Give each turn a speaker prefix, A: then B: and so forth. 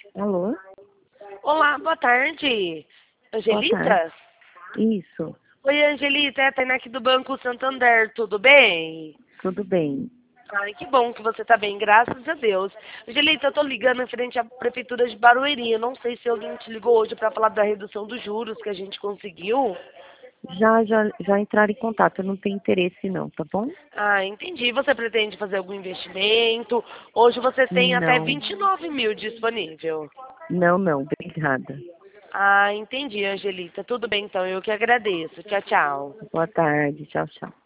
A: Alô?
B: Olá, boa tarde.
A: Boa tarde.
B: Angelita?
A: Isso,
B: Oi, Angelita, é a Tainá aqui do Banco Santander, tudo bem?
A: tudo bem.
B: Ai, que bom que você tá bem, graças a Deus. Angelita, eu tô ligando em frente à Prefeitura de Barueri. Eu não sei se alguém te ligou hoje para falar da redução dos juros que a gente conseguiu.
A: Já entraram em contato, eu não tenho interesse não, tá bom?
B: Ah, entendi. Você pretende fazer algum investimento? Hoje você tem até
A: Não,
B: 29 mil disponível.
A: não, obrigada.
B: Ah, entendi, Angelita. Tudo bem, então. Eu que agradeço. Tchau, tchau.
A: Boa tarde, tchau, tchau.